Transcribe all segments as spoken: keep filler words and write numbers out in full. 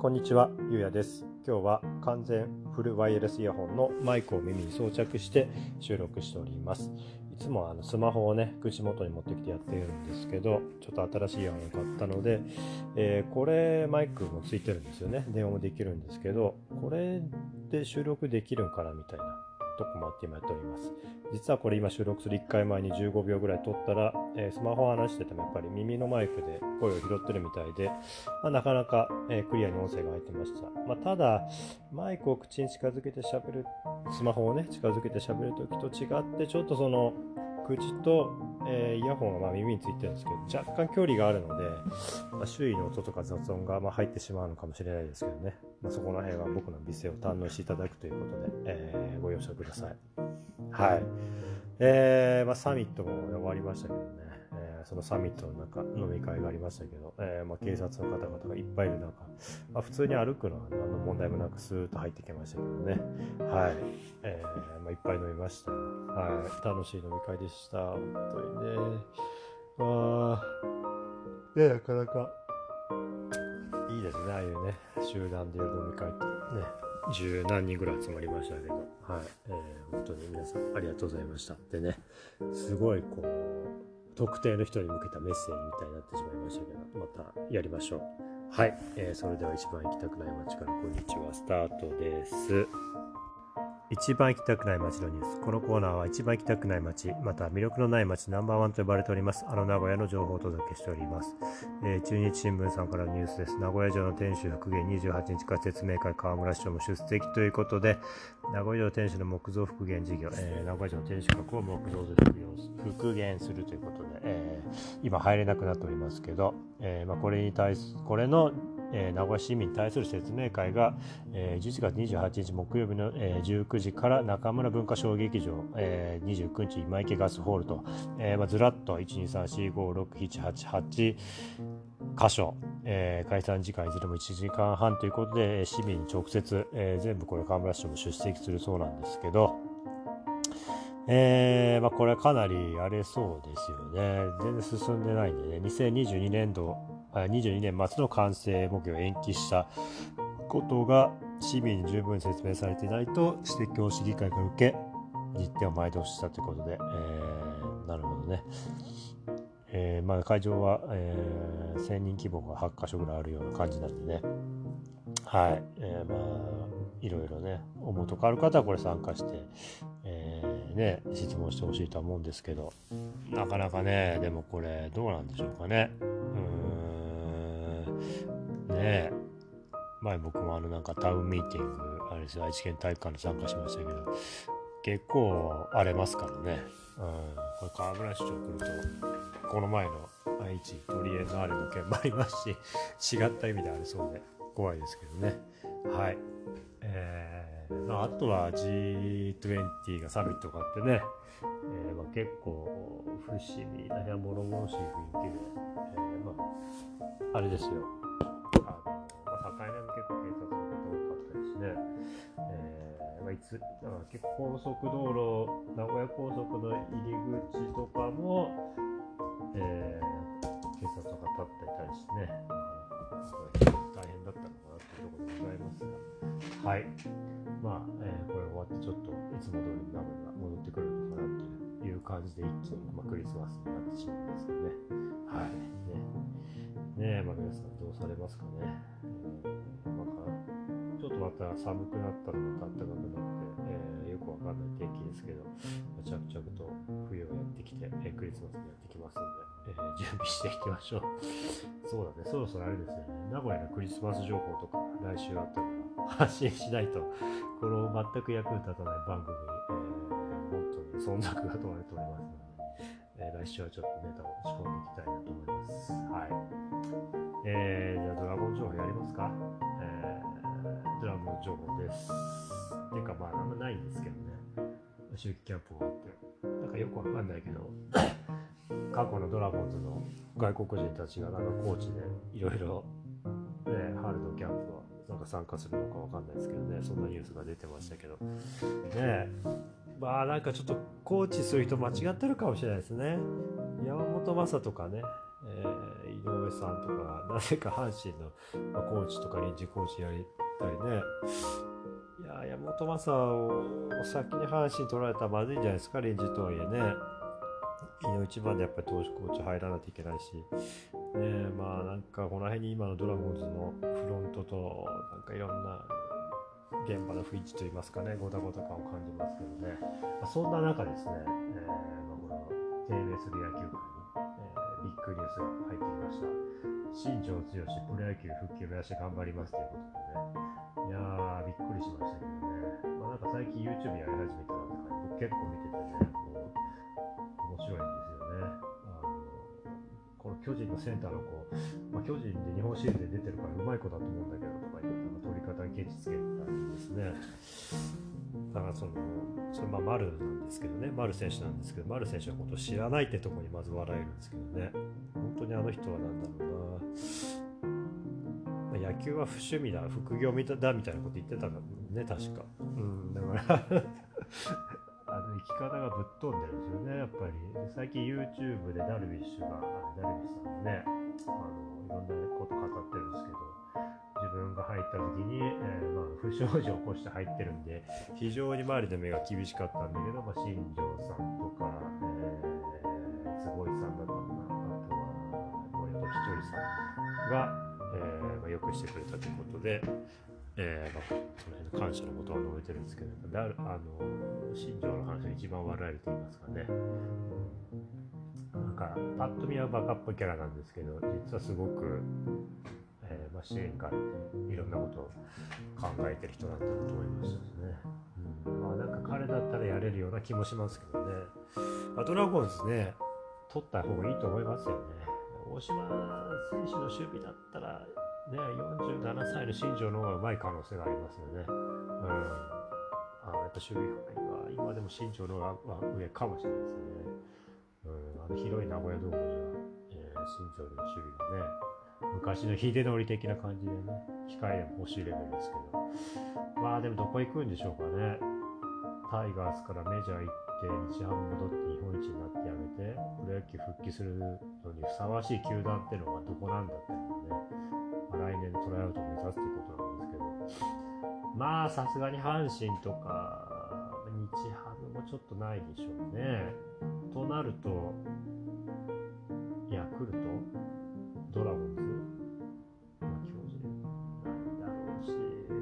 こんにちは、ゆうやです。今日は完全フルワイヤレスイヤホンのマイクを耳に装着して収録しております。いつもあのスマホをね、口元に持ってきてやっているんですけど、ちょっと新しいイヤホンを買ったので、えー、これマイクもついてるんですよね。電話もできるんですけど、これで収録できるんかなみたいなとこもあって今やっております。実はこれ今収録するいっかいまえにじゅうごびょうぐらい撮ったら、えー、スマホを離しててもやっぱり耳のマイクで声を拾ってるみたいで、まあ、なかなか、えー、クリアに音声が入ってました。まあ、ただマイクを口に近づけて喋る、スマホをね近づけて喋るときと違ってちょっとその口と、えー、イヤホンがまあ耳についてるんですけど、若干距離があるので、まあ、周囲の音とか雑音がまあ入ってしまうのかもしれないですけどね、まあ、そこら辺は僕の美声を堪能していただくということで、えー、ご容赦ください。はい、えーまあ、サミットも終わりましたけどね、えー、そのサミットの中飲み会がありましたけど、えーまあ、警察の方々がいっぱいいる中、まあ、普通に歩くのは何の問題もなくスーッと入ってきましたけどね、はい、えーまあ、いっぱい飲みましたよ。はい、楽しい飲み会でした。本当にね、あーね、なかなかいいですね、ああいうね集団でやる飲み会ってね、十何人ぐらい集まりましたけど、はい、えー、本当に皆さんありがとうございました。でね、すごいこう特定の人に向けたメッセージみたいになってしまいましたけど、またやりましょう。はい、えー、それでは一番行きたくない街からこんにちはスタートです。一番行きたくない街のニュース。このコーナーは一番行きたくない街、また魅力のない街ナンバーワンと呼ばれておりますあの名古屋の情報をお届けしております。えー、中日新聞さんからのニュースです。名古屋城の天守復元にじゅうはちにちから説明会、河村市長も出席ということで、名古屋城天守の木造復元事業、えー、名古屋城の天守閣を木造で復元するということで、えー、今入れなくなっておりますけど、えーまあ、これに対すこれのえー、名古屋市民に対する説明会が、えー、じゅういちがつにじゅうはちにち木曜日の、えー、じゅうくじから中村文化小劇場、えー、にじゅうくにち今池ガスホールと、えーまあ、ずらっといちにさんしごろくしちはちはち箇所、えー、開催時間いずれもいちじかんはんということで市民に直接、えー、全部これ河村市長も出席するそうなんですけど、えーまあ、これはかなり荒れそうですよね。全然進んでないんでね、にせんにじゅうにねんどにじゅうにねん末の完成目標を延期したことが市民に十分説明されていないと指摘を市議会から受け、日程を前倒ししたということで、えー、なるほどね。えーまあ、会場は、えー、せんにん規模がはっかしょぐらいあるような感じなんでね、はい、えー、まあいろいろね思うとこある方はこれ参加して、えーね、質問してほしいとは思うんですけど、なかなかね、でもこれどうなんでしょうかね。うーんねえ、前僕もあのなんかタウンミーティングあれですよ、愛知県体育館に参加しましたけど、結構荒れますからね。うん、これ河村市長来るとこの前の愛知鳥居のあれの件もありますし、違った意味でありそうで怖いですけどね。はい、えーまあ、あとは ジートゥエンティー がサミットがあってね、えーまあ、結構不思議な物々しい雰囲気で、えーまあ、あれですよ、あの、まあ、境目も結構警察の方多かったですしね、えーまあ、いつあ結構高速道路、名古屋高速の入り口とかも、えー、警察とか立っていたりしてね、大変だったのかなというところでございますが、はい、まあ、えー、これ終わってちょっといつも通りの名古屋が戻ってくるのかなという感じで一気に、まあ、クリスマスになってしまうんですけどね。はいね。ねえ、まあ、皆さんどうされますかね。えー、まあ、ちょっとまた寒くなったらまた暖かくなって、えー、よくわかんない天気ですけど、まあ、着々と冬がやってきて、えー、クリスマスにやってきますので、えー、準備していきましょう。そうだね、そろそろあれですよね、名古屋のクリスマス情報とか来週あったら発信しないと、この全く役に立たない番組、えー、本当に存続が問われておりますので、えー、来週はちょっとネタを仕込んでいきたいなと思います。はい。えー、じゃあドラゴン情報やりますか。えー、ドラゴン情報です。ていうかまああんまないんですけどね。秋季キャンプ終わって、なんかよくわかんないけど、過去のドラゴンズの外国人たちがなんかコーチでいろいろね、春のキャンプはなんか参加するのかわかんないですけどね、そんなニュースが出てましたけどね。まあなんかちょっとコーチする人間違ってるかもしれないですね。山本昌とかね、えー、い上さんとかなぜか阪神のコーチとか臨時コーチやりたりね。いや山本昌を先に阪神取られたらまずいんじゃないですか、臨時とはいえね。いの一番でやっぱり投手コーチ入らないといけないし、ね、まあなんかこの辺に今のドラゴンズのフロントとなんかいろんな現場の雰囲気といいますかね、ごたごた感を感じますけどね。まあ、そんな中ですね、えーまあ、この低迷する野球界に、えー、ビッグニュースが入ってきました。新庄剛志プロ野球復帰を目指して頑張りますということでね。いやーびっくりしましたけどね。まあなんか最近 YouTube やり始めたなって感じ、僕結構見ててね、もう面白いんですよね。あのこの巨人のセンターの子、まあ、巨人で日本シリーズで出てるからうまい子だと思うんだけどとか言って、取り方にケチつけたりですね。だからそのそれまあ丸なんですけどね、丸選手なんですけど、丸選手のことを知らないってところにまず笑えるんですけどね。本当にあの人は何だろうな、まあ、野球は不趣味だ、副業だみたいなこと言ってたからね、確か。うん、だからあの生き方がぶっ飛んでるんですよね、やっぱり。で最近 YouTube でダルビッシュが、ダルビッシュさんがね、あのいろんなこと語ってるんですけど、自分が入った時に、えーまあ、不祥事を起こして入ってるんで、非常に周りの目が厳しかったんだけど、まあ、新庄さんとか、えー、坪井さんだったかな、あとは森戸ひとりさんが、えーまあ、よくしてくれたということで、えーまあ、その辺の感謝のことは述べてるんですけど、だあの新庄の話が一番笑えると言いますかね。なんかパッと見はバカっぽいキャラなんですけど、実はすごく、えーまあ、支援があっていろんなことを考えてる人なんだと思いましたですね。うん、まあなんか彼だったらやれるような気もしますけどね。まあ、ドラゴンズね、取った方がいいと思いますよね。大島選手の守備だったらね、よんじゅうななさいの新庄の方がうまい可能性がありますよね。うん、あやっぱ守備範囲は今でも新庄の方が上かもしれないですね。うん、あの広い名古屋ドームには、えー、新庄の守備がね、昔の秀則的な感じでね、控えでも欲しいレベルですけど、まあでもどこ行くんでしょうかね。タイガースからメジャー行って日ハム戻って日本一になってやめてプロ野球復帰するのにふさわしい球団っていうのはどこなんだっていうのね、まあ、来年トライアウトを目指すということなんですけど、まあさすがに阪神とか日ハムもちょっとないでしょうね。となるとヤクルト、ドラゴンズ、まあ、巨人なんだろうし、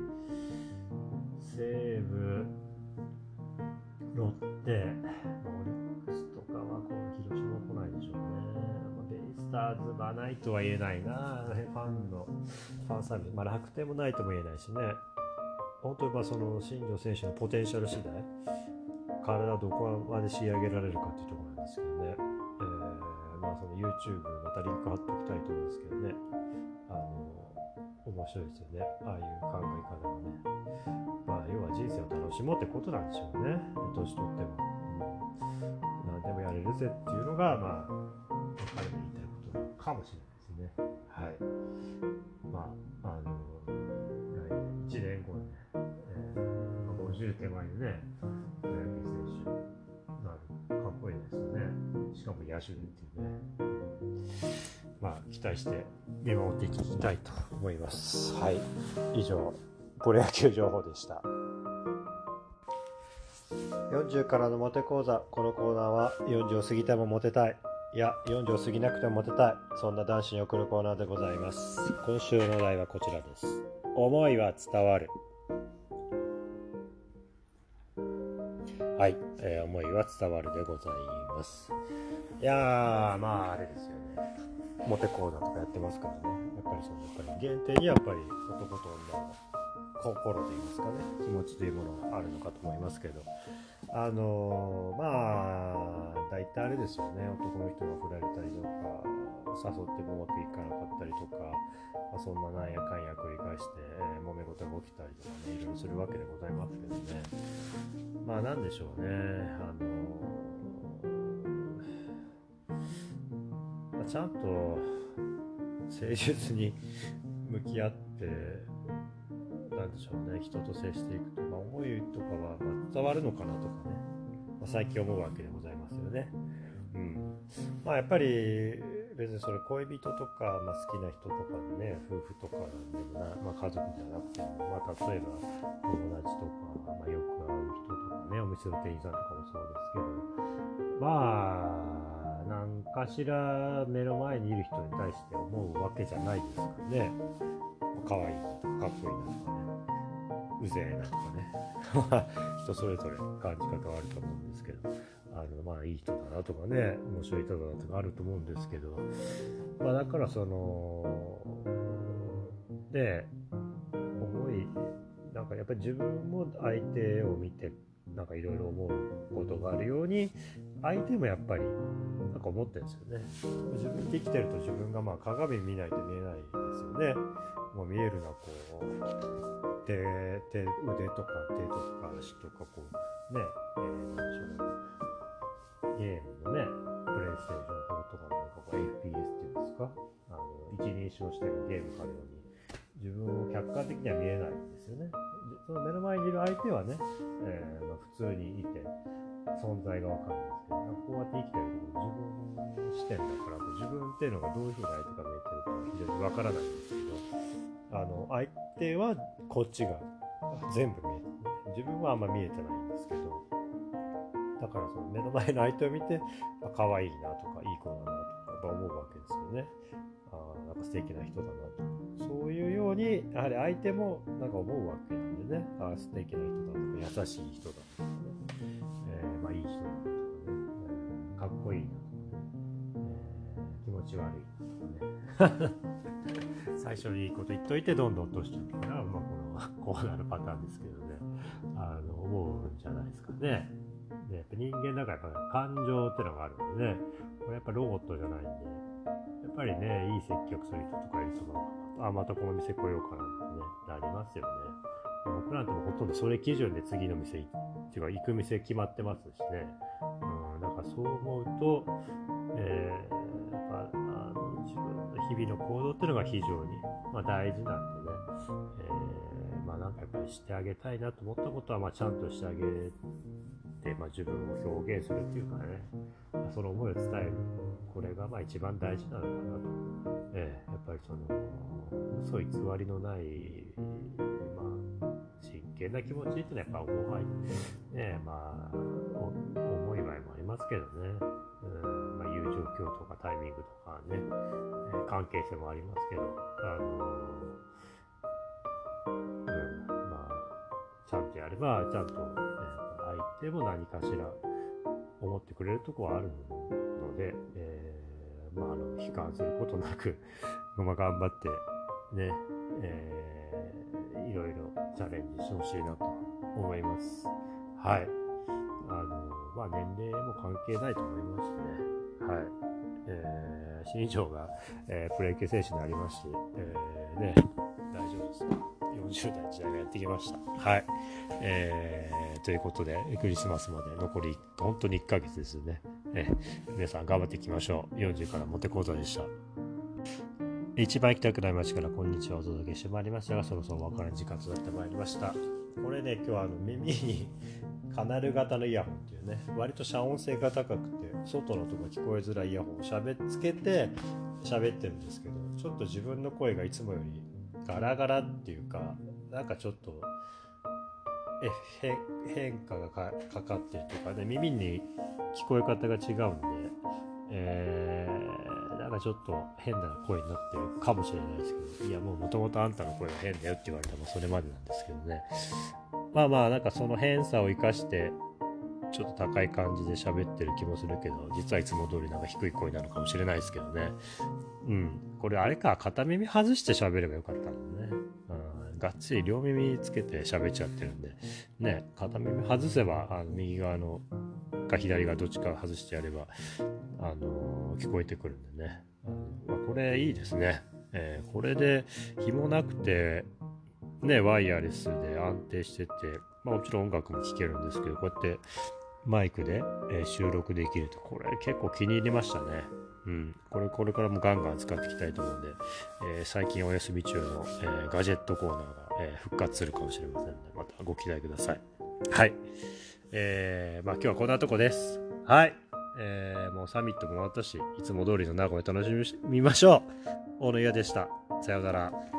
西武、ロッテ、まあ、オリックスとかはこの広島来ないでしょうね。まあ、ベイスターズはないとは言えないな、ファンのファンサービス、まあ、楽天もないとも言えないしね。本当にまあその新庄選手のポテンシャル次第、体どこまで仕上げられるかっていうところなんですけどね。えー、まあその YouTube またリンク貼っておきたいと思うんですけどね。あの面白いですよね。ああいう考え方がね。まあ要は人生を楽しもうってことなんでしょうね。年取っても、うん、何でもやれるぜっていうのがまあ彼の言いたいことなのかもしれないですね。はい。まああの来年いちねんごにね、えー、ごじゅう手前でね、プロ野球選手なるかっこいいですよね。しかも野手でっていうね。まあ期待して見守っていきたいと思います。はい。以上、プロ野球情報でした。よんじゅうからのモテ講座。このコーナーはよんじゅうを過ぎてもモテたい、いやよんじゅうを過ぎなくてもモテたい、そんな男子に送るコーナーでございます。今週のお題はこちらです。思いは伝わる。はい、えー、思いは伝わるでございます。いやー、まああれですよね、モテ講座とかやってますからね。やっぱりそのやっぱり限定にやっぱり男と女の心といいますかね、気持ちというものがあるのかと思いますけど、あのー、まあ大体あれですよね、男の人が振られたりとか誘ってもうまくいかなかったりとか、まあ、そんななんやかんや繰り返して、えー、揉め事が起きたりとかね、いろいろするわけでございますけどね。まあなんでしょうね、あのーまあ、ちゃんと誠実に向き合ってなんでしょうね、人と接していくと、まあ、思いとかはまあ伝わるのかなとかね、まあ、最近思うわけでございますよね。うん、まあやっぱり別にそれ恋人とか、まあ、好きな人とかね、夫婦とかでもな、まあ、家族じゃなくても、まあ、例えば友達とか、まあ、よく会う人とかね、お店の店員さんとかもそうですけど、まあ何かしら目の前にいる人に対して思うわけじゃないですかね。可愛いなとかかっこいいなとかね、うぜえなとかね人それぞれ感じ方はあると思うんですけど、あのまあいい人だなとかね、面白い人だなとかあると思うんですけど、まあだからそので思いなんかやっぱり自分も相手を見てなんかいろいろ思うことがあるように、相手もやっぱりなんか思ってるんですよね。自分って生きてると自分がまあ鏡見ないと見えないですよね。もう見えるのはこう手、手、腕とか手とか足とかこうね、えー、なんでしょう、ゲームのね、プレイステーションフォーとかのなんかこう エフピーエス っていうんですか、あの一人称してるゲームかのように自分を客観的には見えないんですよね。その目の前にいる相手はね、えーまあ、普通にいて存在がわかるんですけど、こうやって生きてると自分視点だから自分っていうのがどういうふうに相手が見えてるか非常にわからないんですけど、あの相手はこっちが全部見えてる、自分はあんま見えてないんですけど、だからその目の前の相手を見てあ可愛いなとかいい子だなとかやっぱ思うわけですよね。あなんか素敵な人だなとか、そういうようにやはり相手もなんか思うわけなんでね、あ素敵な人だとか優しい人だとかね、えー、まあいい人だとかね、えー、かっこいいなとかね、えー、気持ち悪いなとかね最初にいいこと言っといてどんどん落としていくから、まあ、このこうなるパターンですけどね、あの思うんじゃないですかね。でやっぱ人間だからやっぱ感情ってのがあるんでね、これやっぱロボットじゃないんで、やっぱりね、いい接客する人とかいるとあまたこの店来ようかなってね、なりますよね。僕なんてもほとんどそれ基準で次の店っていうか行く店決まってますしね、うん、だからそう思うと、えー、やっぱあの自分の日々の行動っていうのが非常に、まあ、大事なんでね、えー、まあなんかやっぱりしてあげたいなと思ったことはまあちゃんとしてあげて、まあ、自分を表現するっていうかね、その思いを伝える、これがまあ一番大事なのかなと、えー、やっぱりその嘘偽りのない、まあ、真剣な気持ちっていうのはやっぱ思わないね、まあ重い場合もありますけどね、うんまあ、友情強とかタイミングとかね、えー、関係性もありますけど、あのー、うんまあちゃんとやればちゃんと、ね、相手も何かしら思ってくれるところはあるので、えー、まああの悲観することなくまあ頑張ってね、えー、いろいろチャレンジしてほしいなと思います。はい。あのまあ年齢も関係ないと思いますね。はい。えー、新庄が、えー、プロ野球選手になりまして、えー、ね大丈夫ですよ。よんじゅう代の時代がやってきました。はい。えー、ということでクリスマスまで残り本当にいっかげつですね。えー、皆さん頑張っていきましょう。よんじゅうからモテ講座でした。一番行きたくない街からこんにちはお届けしてまいりましたが、そろそろお別れの時間となってまいりました。これね、今日はあの耳にカナル型のイヤホンっていうね、割と遮音性が高くて外の音が聞こえづらいイヤホンをしゃべっつけて喋ってるんですけど、ちょっと自分の声がいつもよりガラガラっていうか、なんかちょっとえ変化が か, かかってるというかね、耳に聞こえ方が違うんで、えー、なんかちょっと変な声になってるかもしれないですけど、いやもうもともとあんたの声は変だよって言われたらそれまでなんですけどね、まあまあなんかその変さを生かしてちょっと高い感じで喋ってる気もするけど、実はいつも通りなんか低い声なのかもしれないですけどね。うん、これあれか、片耳外して喋ればよかったんだね。うん、がっつり両耳つけて喋っちゃってるんでね、片耳外せばあの右側のか左側どっちか外してやれば、あのー、聞こえてくるんでね、うんまあ、これいいですね、えー、これで紐なくてね、ワイヤレスで安定してて、まあ、もちろん音楽も聴けるんですけど、こうやってマイクで、えー、収録できると、これ結構気に入りましたね。うん、これこれからもガンガン使っていきたいと思うんで、えー、最近お休み中の、えー、ガジェットコーナーが、えー、復活するかもしれませんので、またご期待ください。はい、えー、まあ今日はこんなとこです。はい、 えー、もうサミットも終わったし、いつも通りの名古屋楽しみましょう。大野屋でした。さようなら。